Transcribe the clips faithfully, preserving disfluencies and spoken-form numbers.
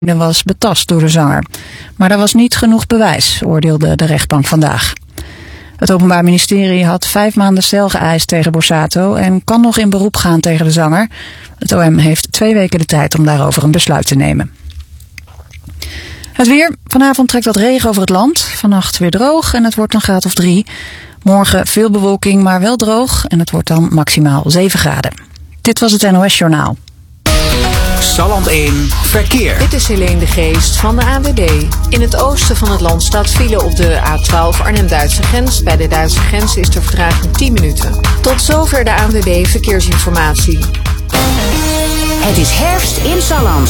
was betast door de zanger. Maar er was niet genoeg bewijs, oordeelde de rechtbank vandaag. Het Openbaar Ministerie had vijf maanden cel geëist tegen Borsato en kan nog in beroep gaan tegen de zanger. Het O M heeft twee weken de tijd om daarover een besluit te nemen. Het weer. Vanavond trekt wat regen over het land. Vannacht weer droog en het wordt een graad of drie. Morgen veel bewolking, maar wel droog en het wordt dan maximaal zeven graden. Dit was het N O S Journaal. Salland één Verkeer. Dit is Helene de Geest van de A N W B. In het oosten van het land staat file op de A twaalf Arnhem-Duitse grens. Bij de Duitse grens is de vertraging tien minuten. Tot zover de A N W B Verkeersinformatie. Het is herfst in Salland.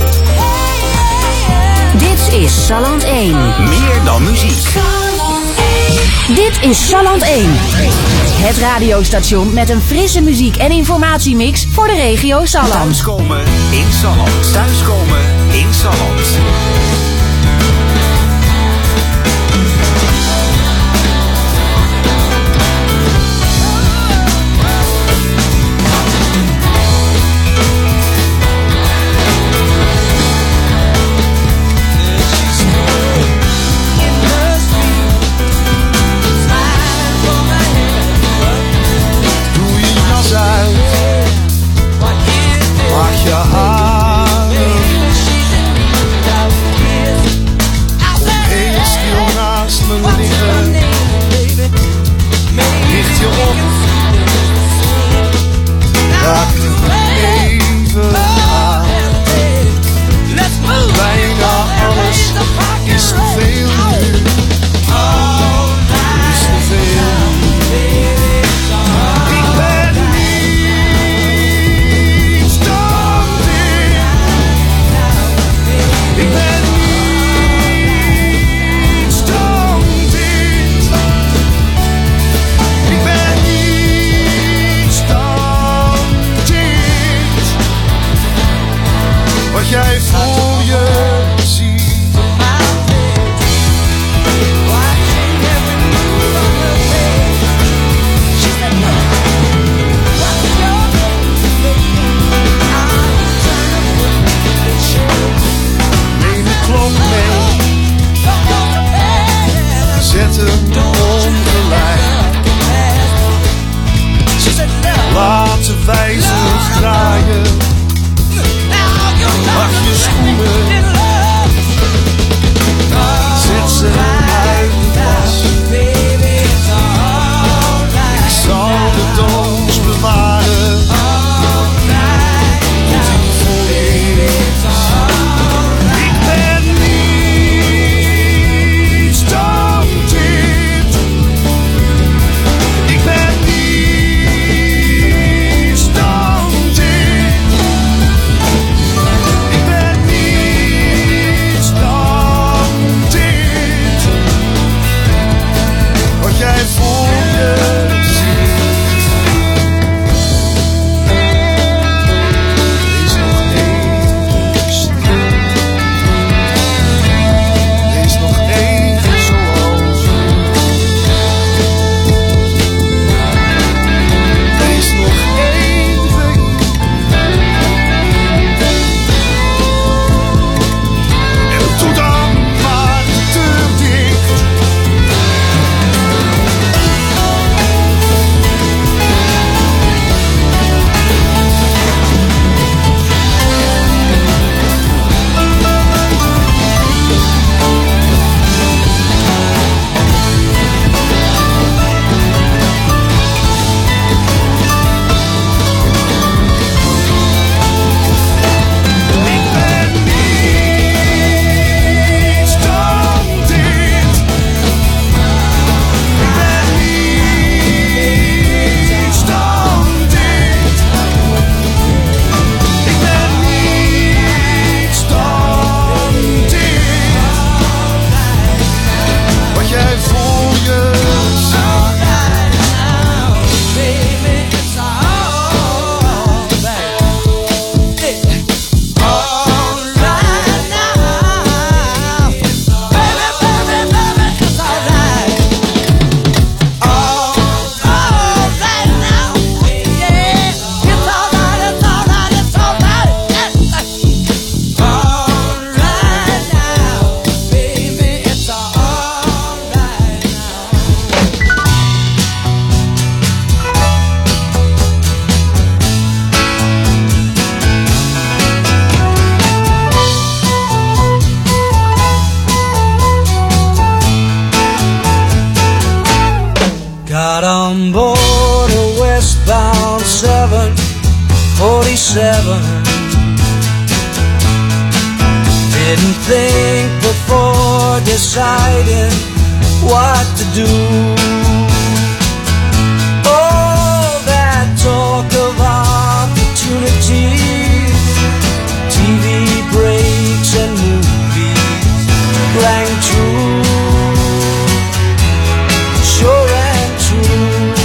Dit is Salland één. Meer dan muziek. Dit is Salland één. Het radiostation met een frisse muziek- en informatiemix voor de regio Salland. Thuiskomen in Salland. Thuiskomen in Salland. Mag je haren heel stil naast me liggen. Licht je op, raak even aan. Bijna alles is te veel nu. Is te veel. Ik ben niet standing. Ik ben niet standing. Ik ben niet standing. Wat jij voor je ziet. Neem de Got on board a westbound seven forty-seven. Didn't think before deciding what to do. Oh, that talk of opportunities, T V breaks and movies rang true, sure and true.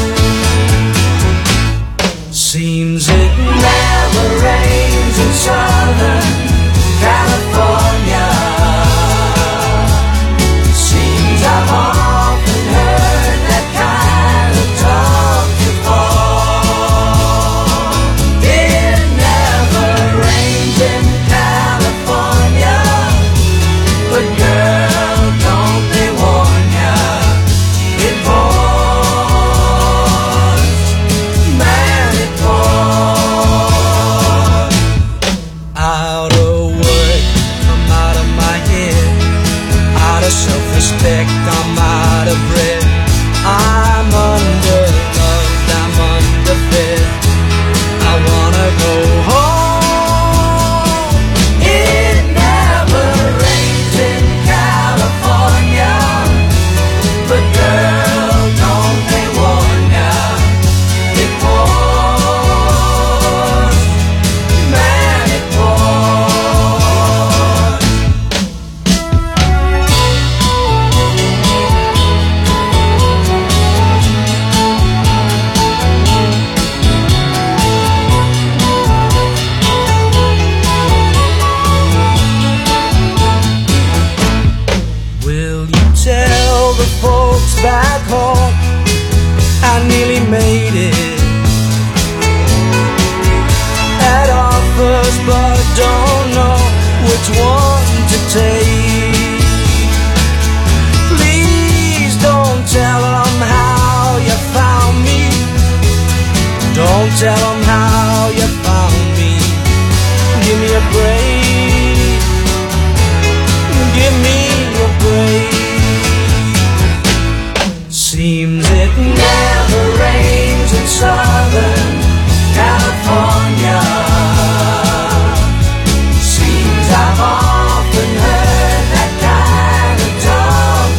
Seems it never rains in Southern California. Seems I've often heard that kind of talk before. It never rains in California, but girl, don't they warn ya, it pours, man, it pours. Out of work, I'm out of my head, out of self-respect, I'm out of breath. I'm underloved, I'm underfed, I wanna go home. It never rains in California, but girl, don't they warn ya, it pours, man, it pours. Will you tell the folks back home I nearly made it at offers, but don't know which one to take. Please don't tell them how you found me, don't tell them how you found me. Give me a break, give me a break. Seems it never rains in Southern California. Seems I've often heard that kind of talk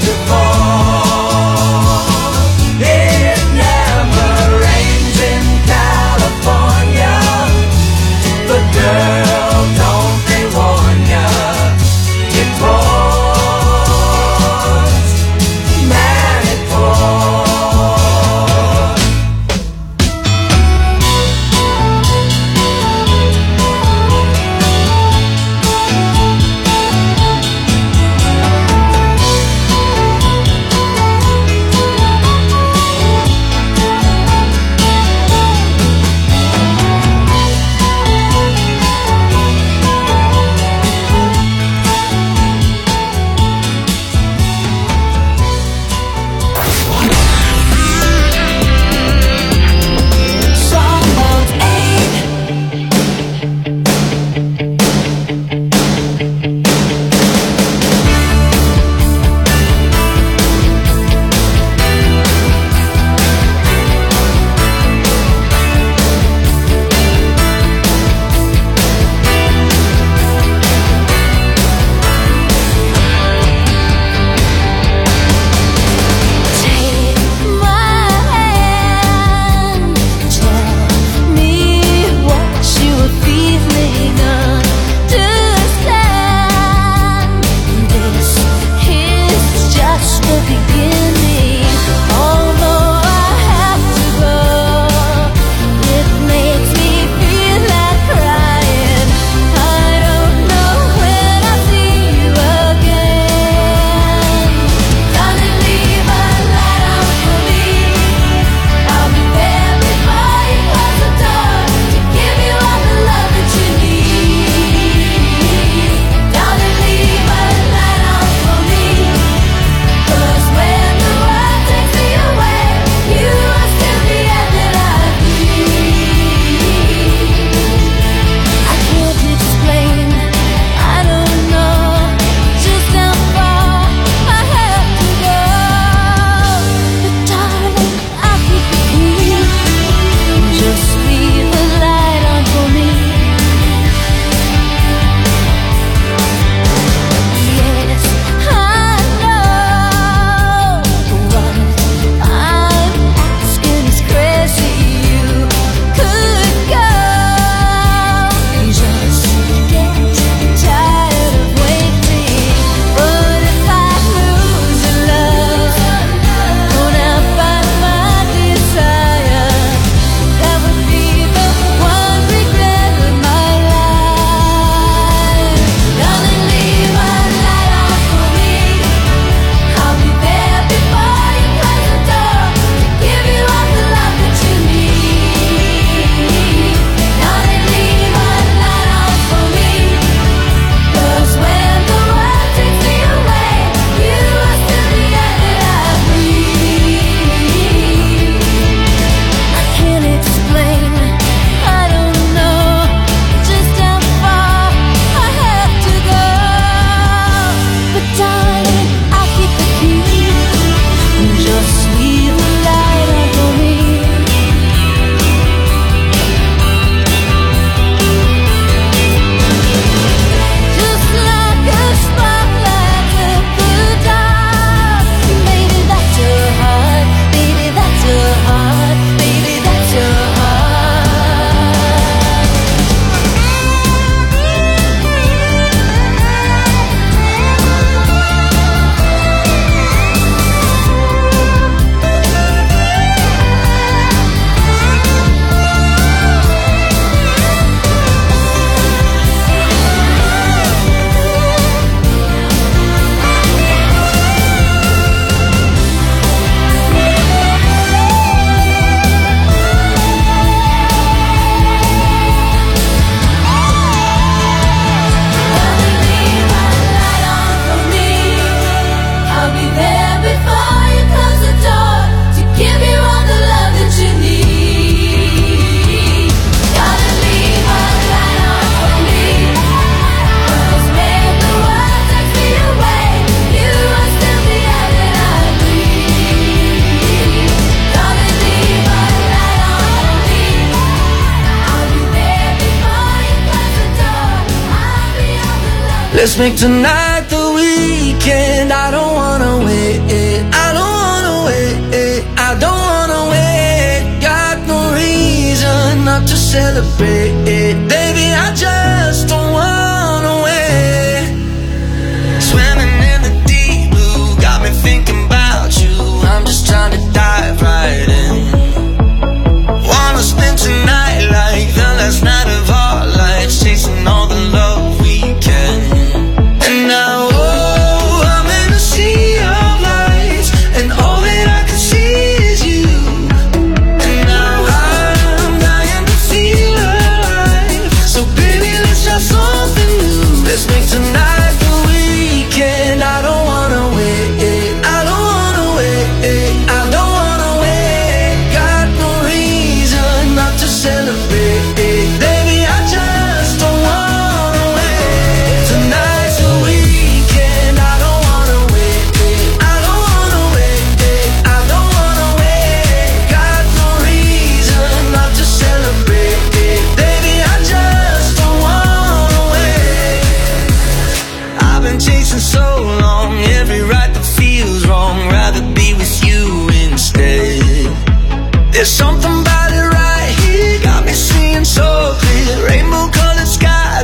before. It never rains in California. Let's make tonight the weekend. I don't wanna wait, I don't wanna wait, I don't wanna wait. Got no reason not to celebrate, baby, I just don't wanna wait. Swimming in the deep blue, got me thinking about you. I'm just trying to dive right in. Wanna spend tonight like the last night of our lives, chasing all the love we can. And now, oh, I'm in a sea of lights, and all that I can see is you. And now I'm dying to feel alive. So baby, let's try something new. Let's make tonight the weekend. I don't wanna wait, I don't wanna wait, I don't wanna wait. Got no reason not to celebrate, baby, I just don't wanna wait. Tonight's the weekend. I don't wanna wait, I don't wanna wait, I don't wanna wait. Got no reason not to celebrate, baby, I just don't wanna wait. I've been chasing so long, every right that feels wrong, rather be with you instead. There's something about it right here, got me seeing so clear, rainbow colored skies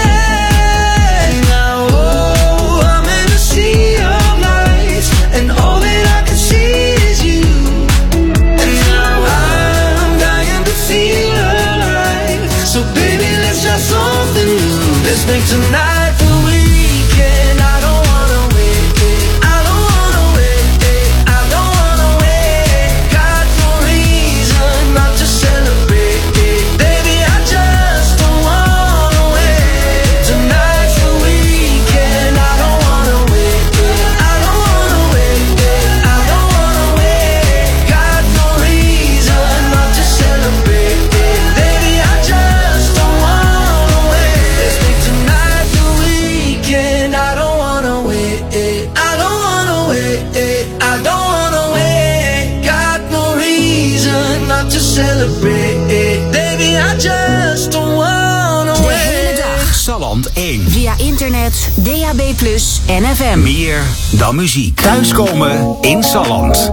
ahead. Now, oh, I'm in a sea of lights, and all that I can see is you. And now I'm dying to feel alive. So baby, let's try something new. Let's make tonight the weekend. I don't wanna wait, I don't wanna wait, I don't wanna wait. Got no reason not to celebrate, baby, I just don't wanna wait. Tonight's the weekend. I don't wanna wait, I don't wanna wait, I don't wanna wait. Got no reason not to celebrate, baby, I just don't wanna wait. Let's make tonight the weekend. I don't wanna wait, I don't wanna wait, I don't wanna wait. Got no reason not to celebrate, baby, I just don't wanna De hele wait. dag. Salland één. Via internet, D A B plus, en F M. Meer dan muziek. Thuiskomen in Salland.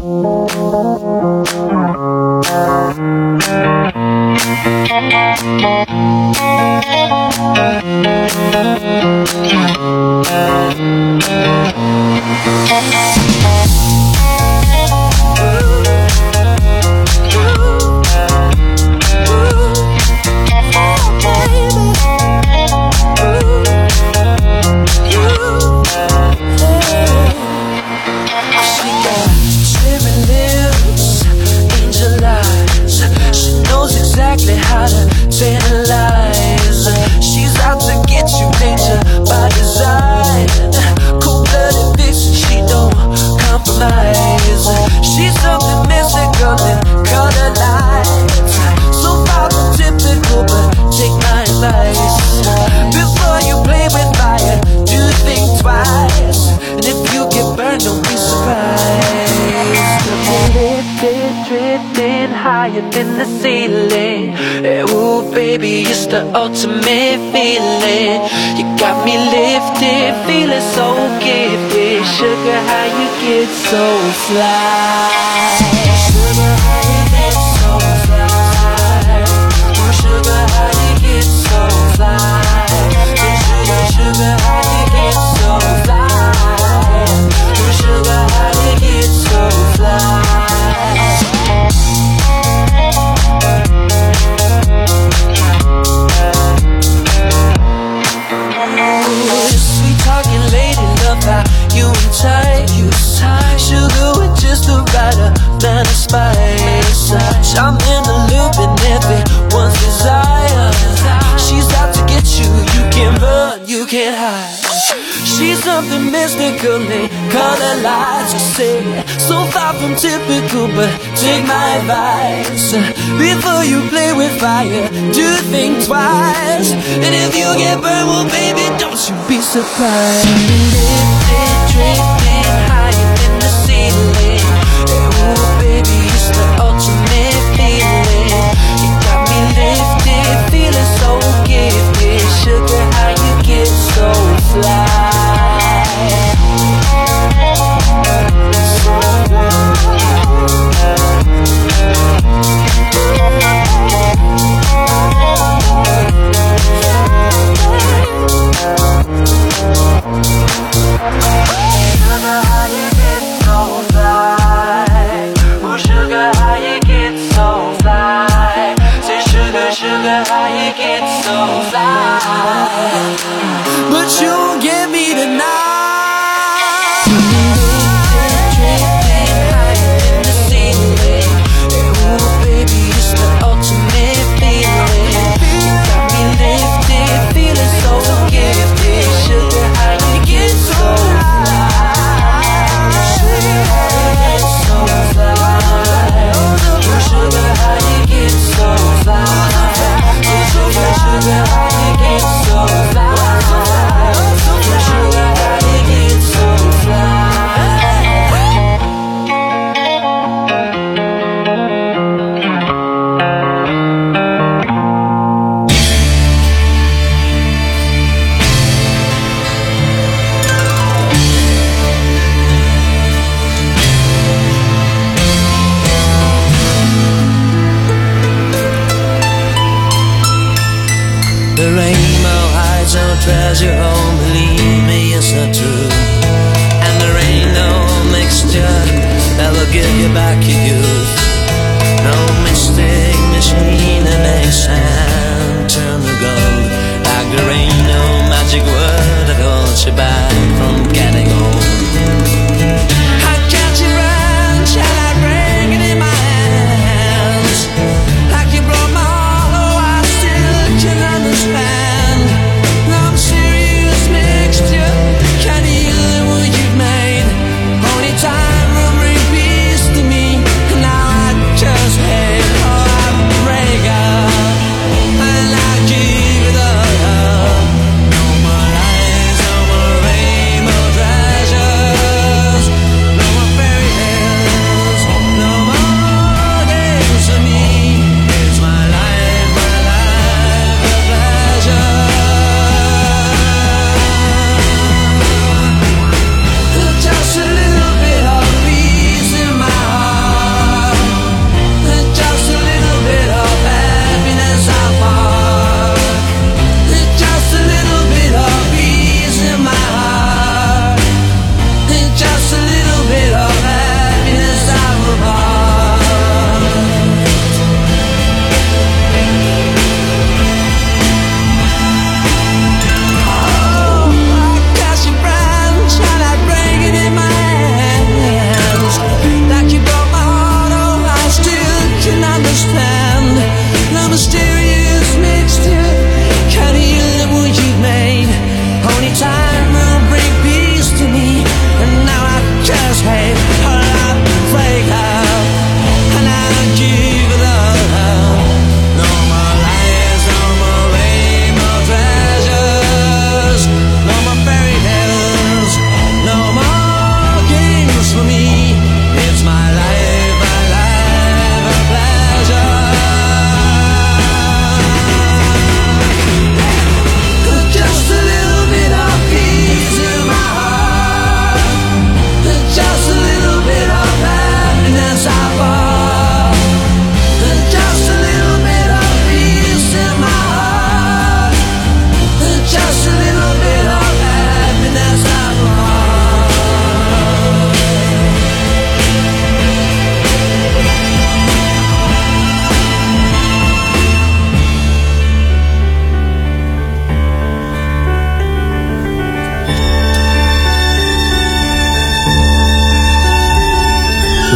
Exactly how to tantalize. She's out to get you, danger by design. Cold-blooded vixen, she don't compromise. She's something mystical and color lights. So far from typical, but take my advice. Before you play with fire, do think twice. And if you get burned, don't be surprised. Lifted, drifting higher than the ceiling. Ooh, baby, it's the ultimate feeling. You got me lifted, feeling so gifted. Sugar, how you get so fly. Sugar, how you get so fly. Oh, sugar, how you get so fly. Sugar, sugar, how you get so fly. Oh, sugar, how you get so fly. Sweet talking lady, love how you and tight. Sugar with just the right amount of spice. I'm in the loop and everyone's desire. She's out to get you, you can't run, you can't hide. She's something mystical and color lights. You say, so far from typical, but take my advice. Before you play with fire, do think twice. And if you get burned, well baby, don't you be surprised. Lifted, drifting higher than the ceiling. Oh baby, it's the ultimate feeling. You got me lifted, feeling so gifted. Sugar, how you get so fly.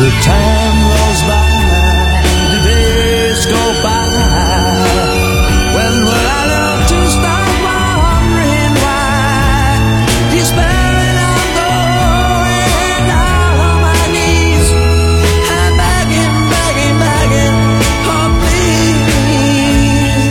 The time rolls by, the days go by. When will I learn to stop wondering why? Despairing, I'm going down on my knees. I'm begging, begging, begging, oh please.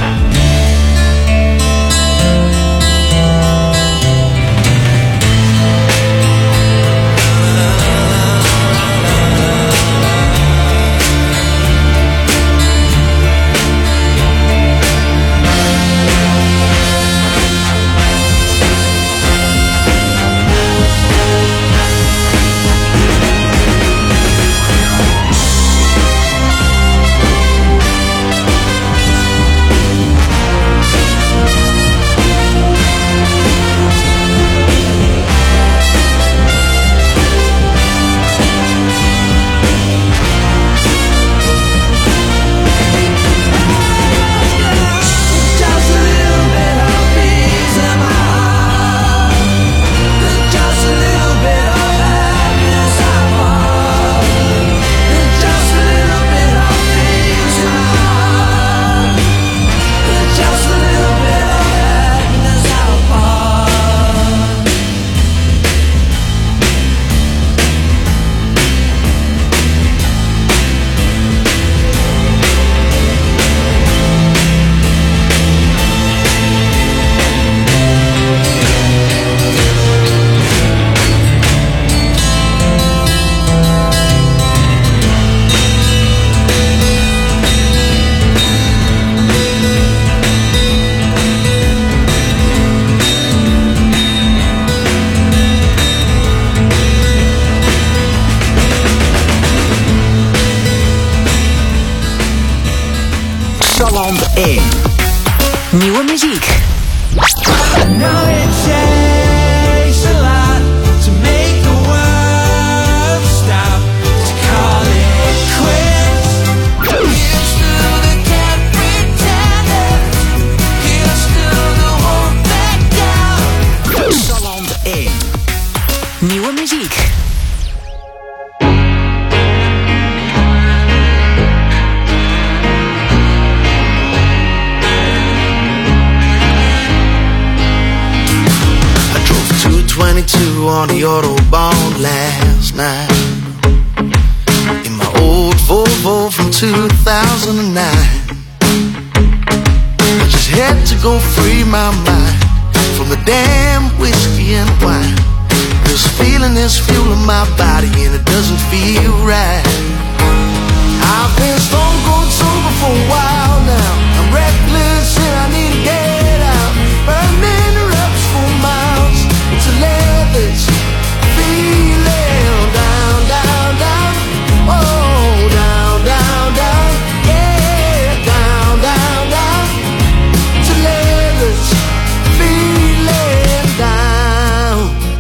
Nieuwe muziek. Now it takes a lot to make the world stop, to call it quits. Here's to the cat pretenders, here's to the won't back down. Salland één. Nieuwe muziek. twenty-two on the Autobahn last night in my old Volvo from two thousand nine. I just had to go free my mind from the damn whiskey and wine. This feeling is fueling my body and it doesn't feel right. I've been stone cold sober for a while now. I'm reckless and I need to get out. Burning ropes for miles to let this feeling down, down, down. Oh, down, down, down. Yeah, down, down, down. To let this feeling down.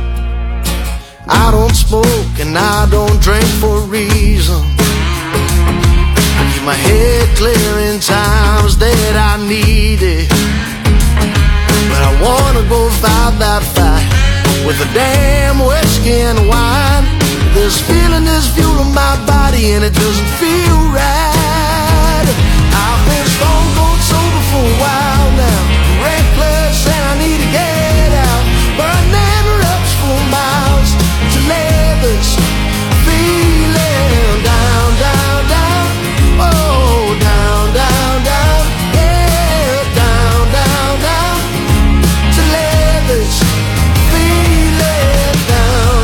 I don't smoke and I don't drink for a reason. I keep my head clear in times that I need it. But I wanna go fight that fight with a damn whiskey and wine. This feeling is fueling my body and it doesn't feel right. I've been stone cold sober for a while now. Reckless and I need to get out. Burning ropes for miles to let this feeling down, down, down. Oh, down, down, down. Yeah, down, down, down. To let this feeling down.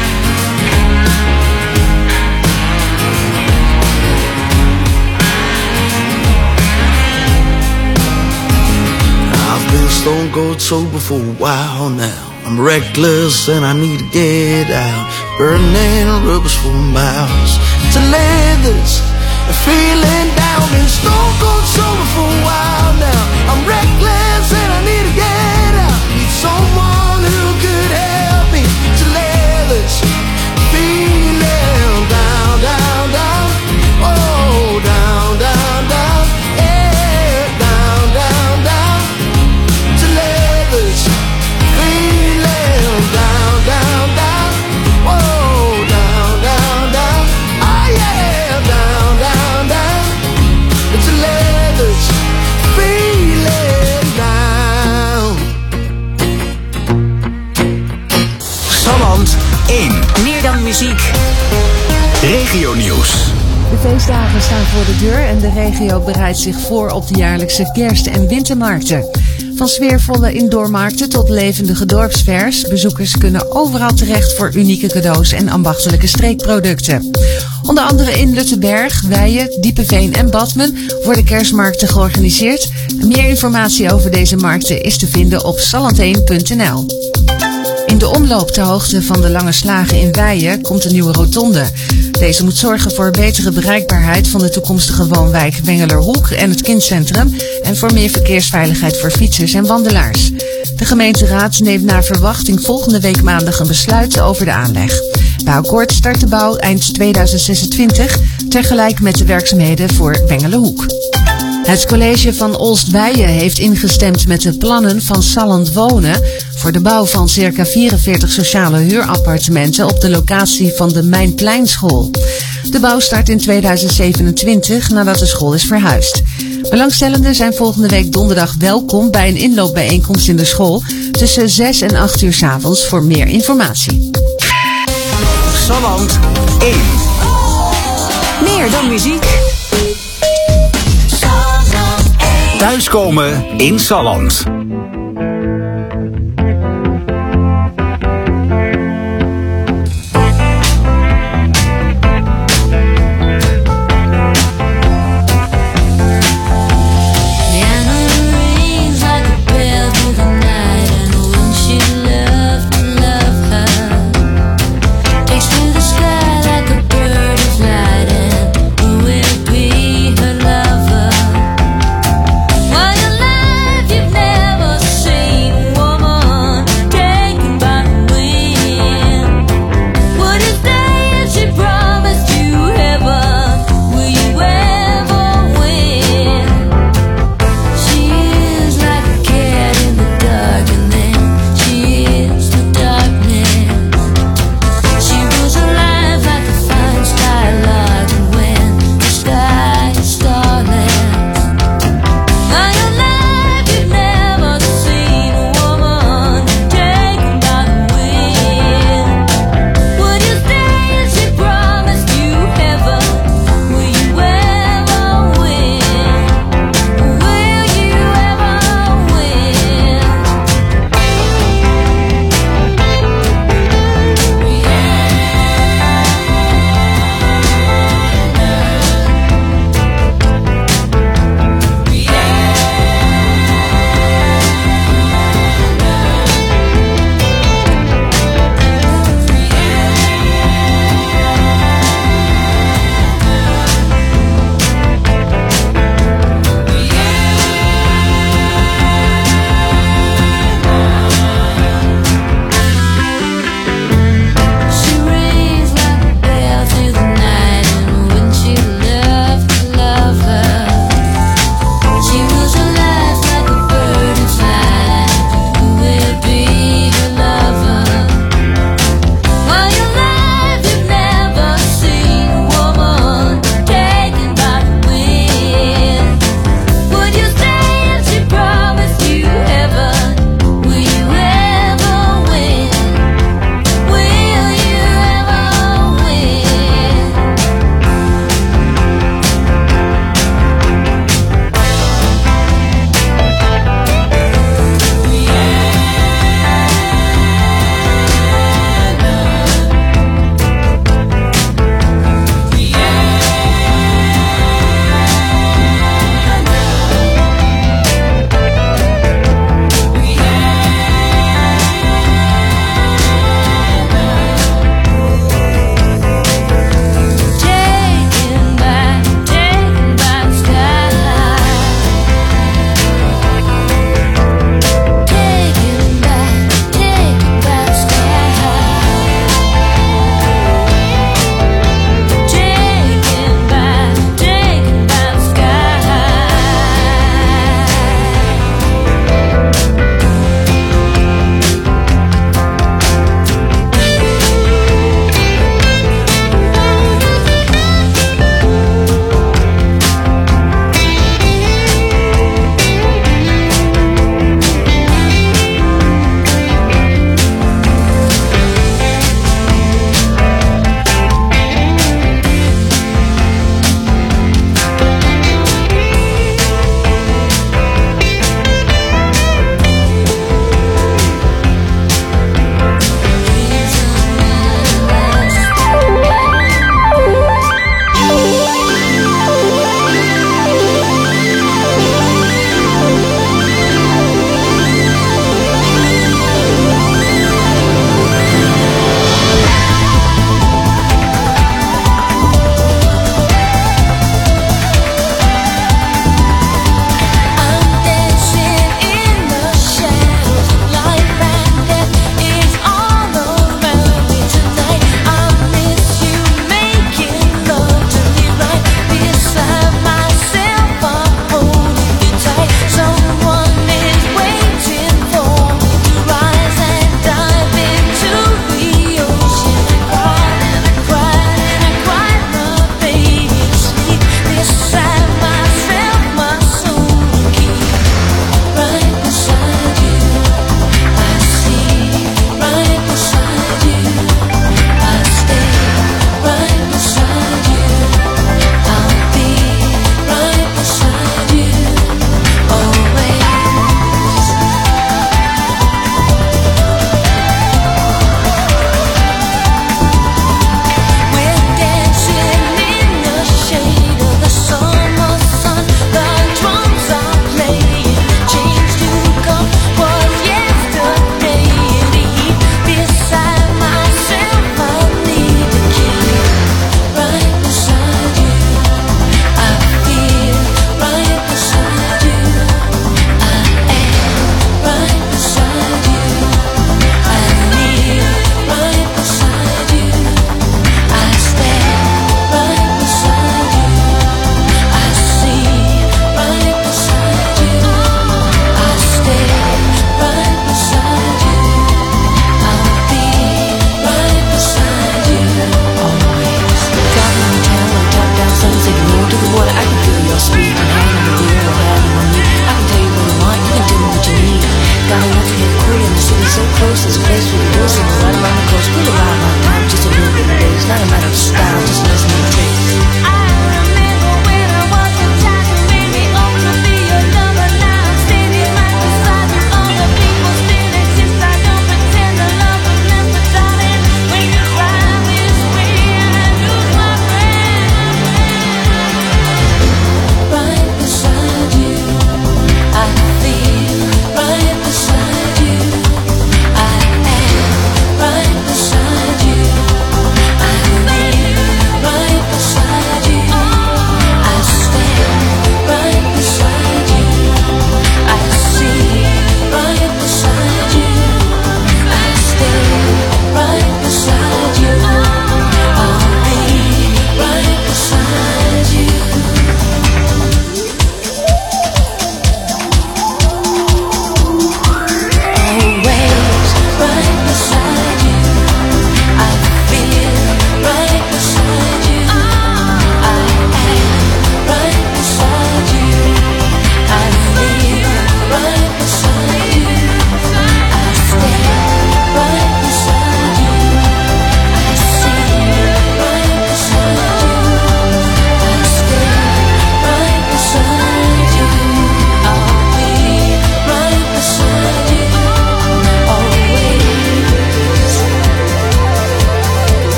I've been stone cold sober for a while now. I'm reckless and I need to get out. Burning rubbers for miles to lay this feeling down. Been stone cold sober for a while now. I'm reckless and I need to get out. Need someone who could help me to lay this feeling down, down, down. Oh, down, down, down. Yeah, down, down, down. To lay this feeling down, down, down. Oh, down, down, down. Salland één. Meer dan muziek. Regionieuws. De feestdagen staan voor de deur en de regio bereidt zich voor op de jaarlijkse kerst- en wintermarkten. Van sfeervolle indoormarkten tot levendige dorpsfairs. Bezoekers kunnen overal terecht voor unieke cadeaus en ambachtelijke streekproducten. Onder andere in Luttenberg, Weijen, Diepeveen en Badmen worden kerstmarkten georganiseerd. Meer informatie over deze markten is te vinden op salland één punt n l. In de omloop ter hoogte van de Lange Slagen in Weijen komt een nieuwe rotonde. Deze moet zorgen voor betere bereikbaarheid van de toekomstige woonwijk Wengelerhoek en het kindcentrum en voor meer verkeersveiligheid voor fietsers en wandelaars. De gemeenteraad neemt naar verwachting volgende week maandag een besluit over de aanleg. Bij akkoord start de bouw eind tweeduizend zesentwintig, tegelijk met de werkzaamheden voor Wengelerhoek. Het college van Oostweijen heeft ingestemd met de plannen van Salland Wonen voor de bouw van circa vierenveertig sociale huurappartementen op de locatie van de Mijnpleinschool. De bouw start in tweeduizend zevenentwintig nadat de school is verhuisd. Belangstellenden zijn volgende week donderdag welkom bij een inloopbijeenkomst in de school tussen zes en acht uur 's avonds voor meer informatie. Salland één. Meer dan muziek. Thuiskomen in Salland. Never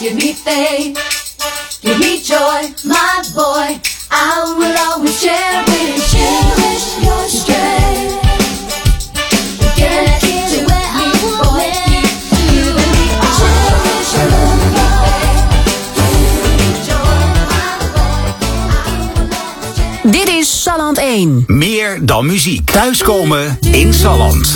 give me faith, give me joy, my boy. I will always cherish, cherish your strength. Get to where I want you and me all. Cherish your faith. Dit is Salland één. Meer dan muziek. Thuiskomen in Salland.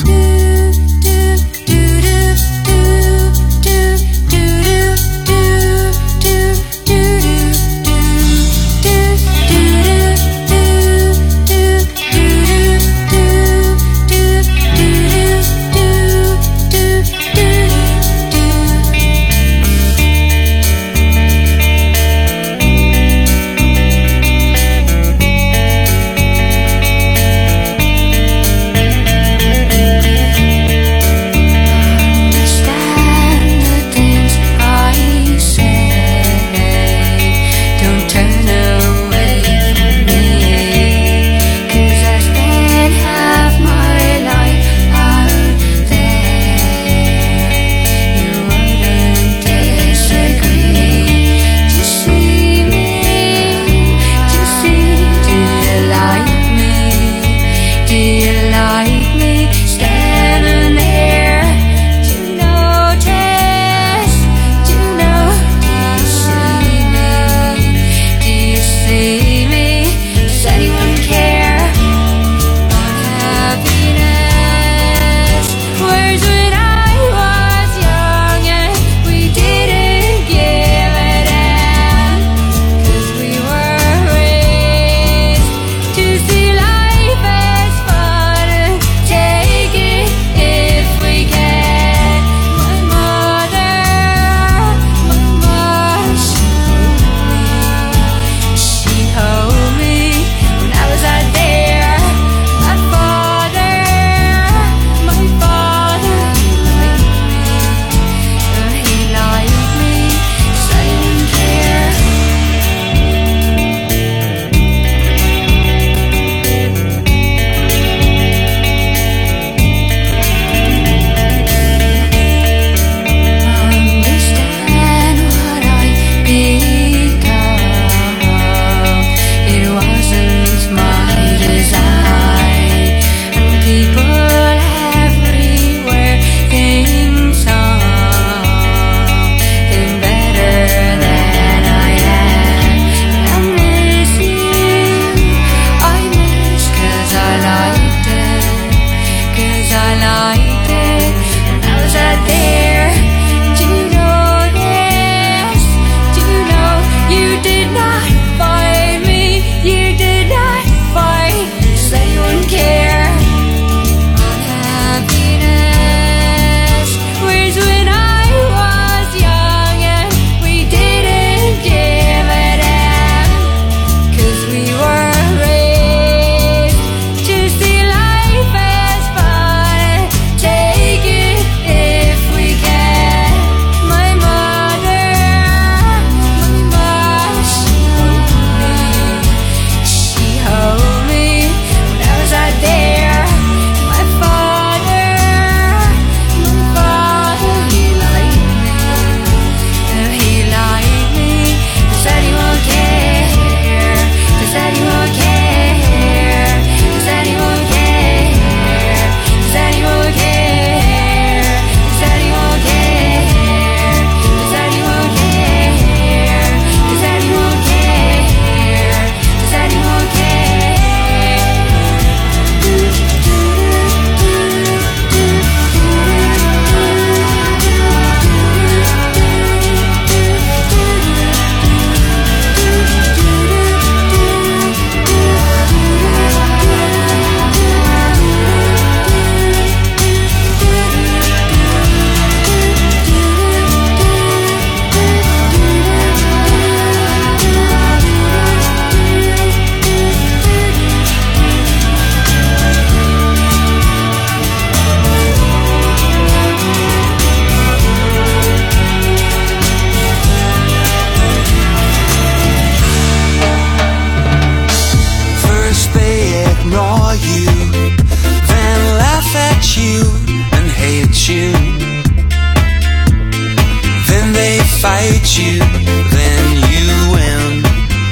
beat you, then you win.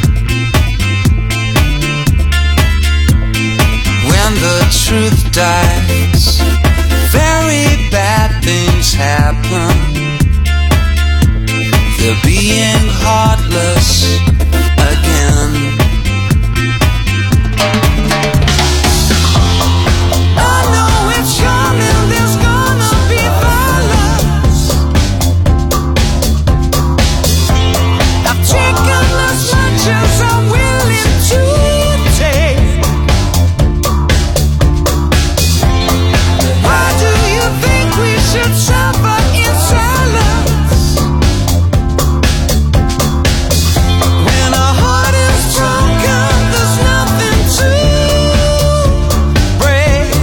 When the truth dies, very bad things happen. They're being heartless again. I know it's coming, there's gonna be violence. I've taken as much as I'm willing to take. Why do you think we should suffer in silence? When our heart is broken, there's nothing to break.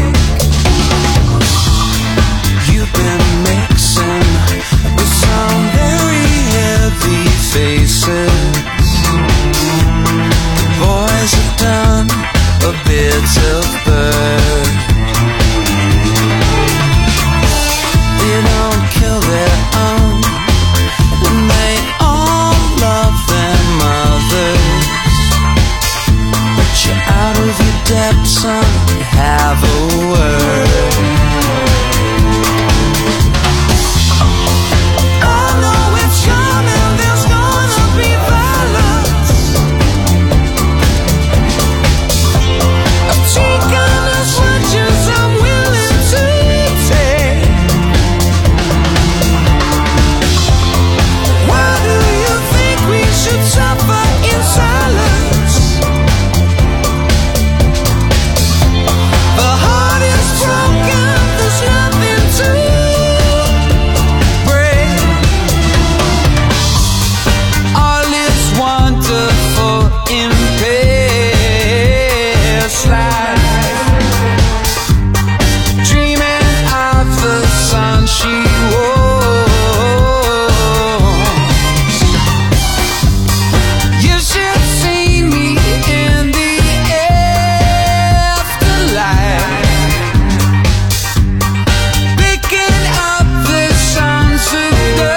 You've been mixing with some very heavy faces. The boys have done a bit of bird. They don't kill their own, and they all love their mothers. But you're out of your depth, son, have a word. I know it's coming, there's gonna be violence. I've taken as much as I'm willing to take. Why do you think we should suffer in silence? The heart is broken, there's nothing to break. All is wonderful in past life. Dreaming of the sun she was. You should see me in the afterlife, picking up the sons of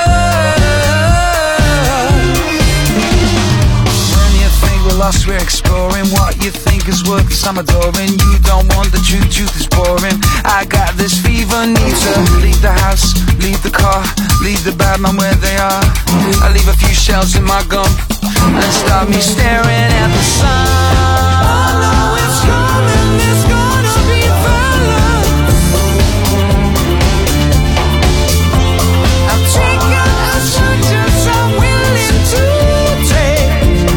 God. When you think we're lost, we're exploring. What you think is worth some adoring. You don't want the truth, truth is boring. I got this fever, need to leave the house, leave the car, leave the bad man where they are. I leave a few shells in my gun and start me staring at the sun. I know it's coming, there's gonna be violence. I'm taking as much as I'm willing to take.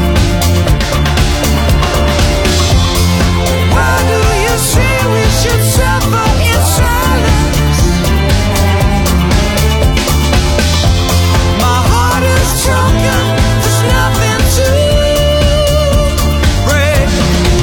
Why do you say we should suffer in silence? My heart is broken, there's nothing to break.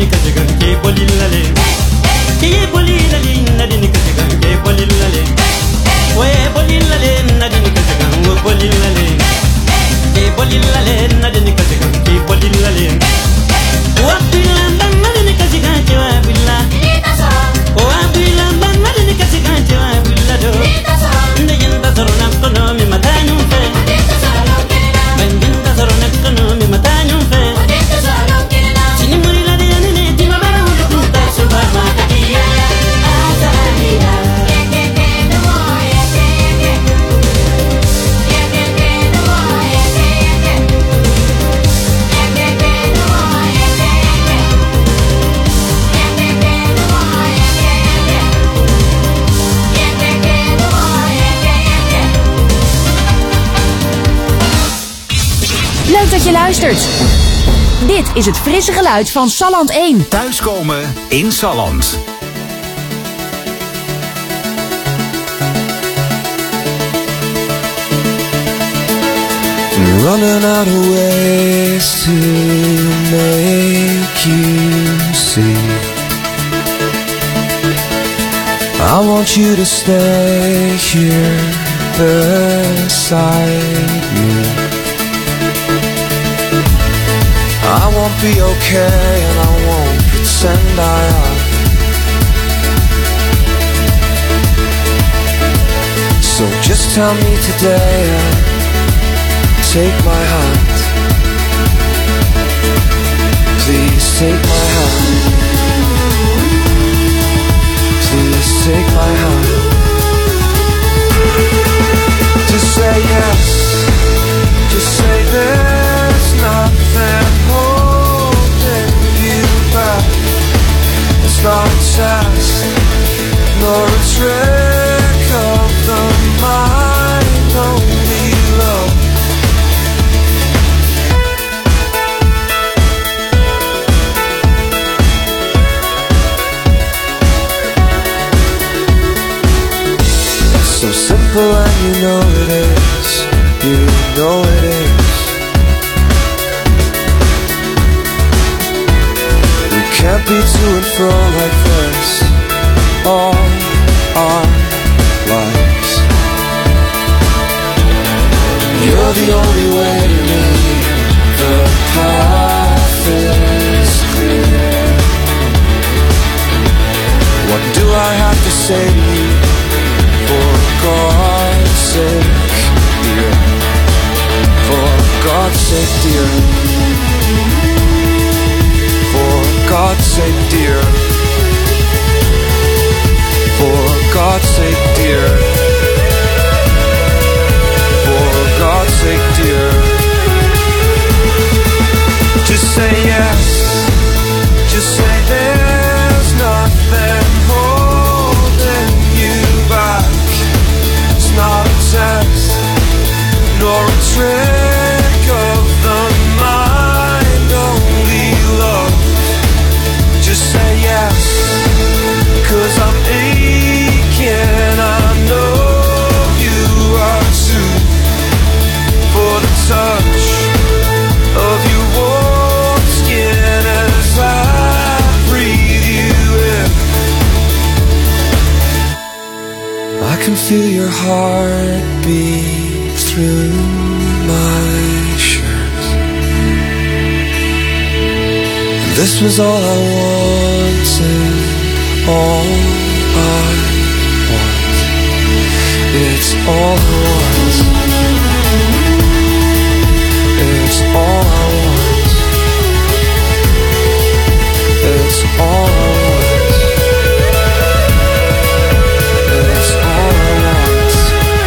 nadini kazigan ke bolilale ke bolilale nadini kazigan ke bolilale oye bolilale nadini kazigan go bolilale ke bolilale nadini kazigan ke bolilale wa bilamba nadini kazigan ke wa billa wa bilamba nadini kazigan ke wa billa do ndinda zorna kono mi matanyu fe ndinda zorna kono mi matanyu fe Leuk dat je luistert. Dit is het frisse geluid van Salland één. Thuiskomen in Salland. Running out of ways to make you see. I want you to stay here beside me. I won't be okay and I won't pretend I am. So just tell me today and take my hand. Please take my hand. Please take my hand. Just say yes. Just say there's nothing holding you back. It's not a test, nor a trick of the mind, only love. It's so simple and you know it is. You know it is. We can't be to and fro like this all our lives. You're the only way to me. The path is clear. What do I have to say to you? For God's sake, dear. For God's sake, dear. For God's sake, dear. For God's sake, dear. For God's sake, dear. Just say yes. Just say there's nothing holding you back. It's not a test, nor a trick of the mind, only love. Just say yes, 'cause I'm aching, I know you are too. For the touch of your warm skin as I breathe you in, I can feel your heartbeat through my shirt. And this was all I wanted, all I want. It's all I want. It's all I want. It's all I want. It's all I want.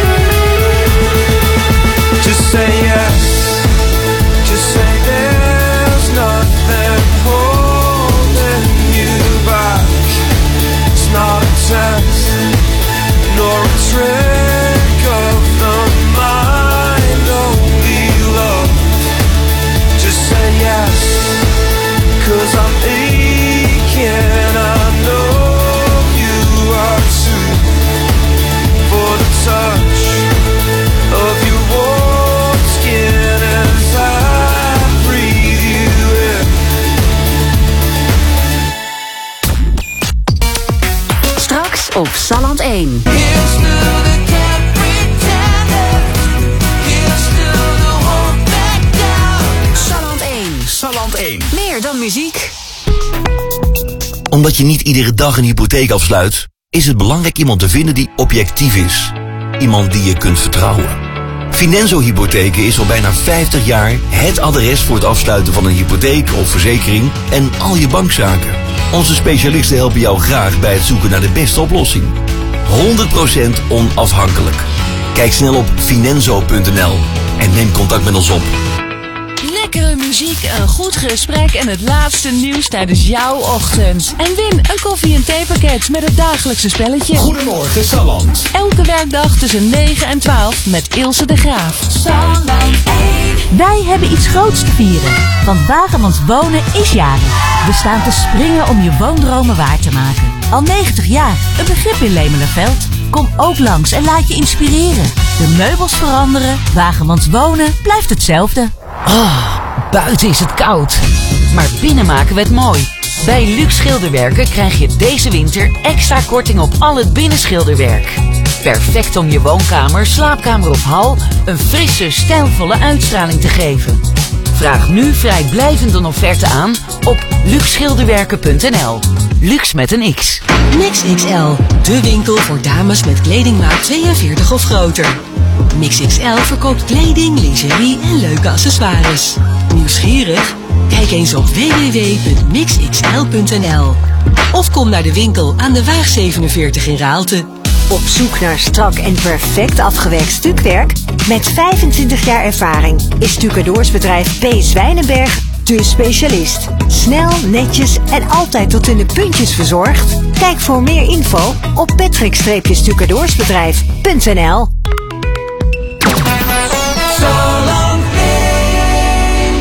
Just say yes. Just say there's nothing holding you back. It's not a test, nor a trick of the mind, only love. op Salland één. Salland één. Salland één. Meer dan muziek. Omdat je niet iedere dag een hypotheek afsluit, is het belangrijk iemand te vinden die objectief is. Iemand die je kunt vertrouwen. Finanzo Hypotheken is al bijna vijftig jaar het adres voor het afsluiten van een hypotheek of verzekering en al je bankzaken. Onze specialisten helpen jou graag bij het zoeken naar de beste oplossing. honderd procent onafhankelijk. Kijk snel op finanzo punt n l en neem contact met ons op. Lekkere muziek, een goed gesprek en het laatste nieuws tijdens jouw ochtend. En win een koffie- en theepakket met het dagelijkse spelletje. Goedemorgen Salland. Elke werkdag tussen negen en twaalf met Ilse de Graaf. Salland één. Wij hebben iets groots te vieren. Want Wagemans Wonen is jarig. We staan te springen om je woondromen waar te maken. Al negentig jaar, een begrip in Lemelenveld. Kom ook langs en laat je inspireren. De meubels veranderen, Wagemans Wonen blijft hetzelfde. Oh, buiten is het koud. Maar binnen maken we het mooi. Bij Luxe Schilderwerken krijg je deze winter extra korting op al het binnenschilderwerk. Perfect om je woonkamer, slaapkamer of hal een frisse, stijlvolle uitstraling te geven. Vraag nu vrijblijvend een offerte aan op luxe schilderwerken punt n l. Luxe met een X. Mix X L, de winkel voor dames met kledingmaat tweeënveertig of groter. Mix X L verkoopt kleding, lingerie en leuke accessoires. Nieuwsgierig? Kijk eens op w w w punt mix x l punt n l of kom naar de winkel aan de Waag zevenenveertig in Raalte. Op zoek naar strak en perfect afgewerkt stukwerk? Met vijfentwintig jaar ervaring is stucadoorsbedrijf P. Zwijnenberg de specialist. Snel, netjes en altijd tot in de puntjes verzorgd? Kijk voor meer info op patrick stucadoorsbedrijf punt n l.